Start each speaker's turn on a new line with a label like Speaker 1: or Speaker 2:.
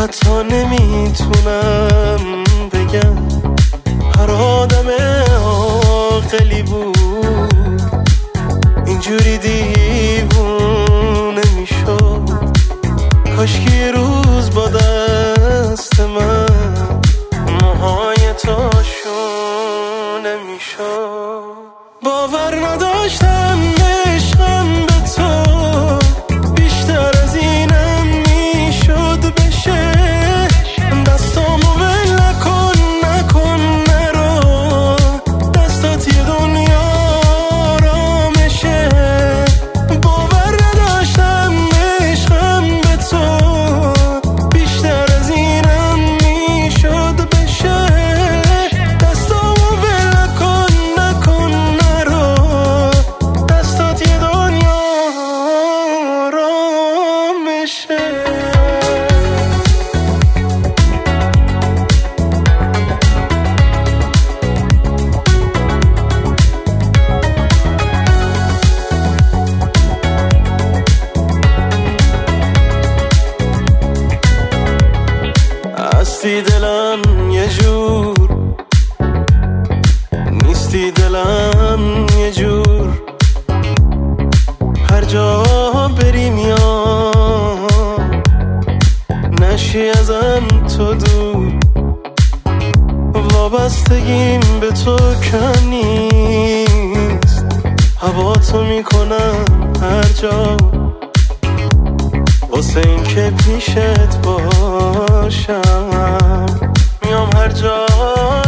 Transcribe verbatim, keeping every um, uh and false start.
Speaker 1: حتی نمیتونم بگم هر آدم عاقلی بود اینجوری دیوونه میشد. کاش که یه روز با دست من موهای تو شونه میشد. باور نداشتم عشقم به تو بیشتر از اینم میشد بشه. دستامو ول نکن نکن نرو، دستات یه دنیا آرامشه. باور نداشتم عشقم به تو بیشتر از اینم میشد بشه. دستامو ول نکن نکن نرو، دستات یه دنیا آرامشه. هستی دلم یه جور، نیستی دلم یه جور. هر جا بری میام، نشی ازم تو دور. وابستگیم به تو کم نیست، هوا تو میکنم هر جا واسه این که پیشت باشم. میام هر جا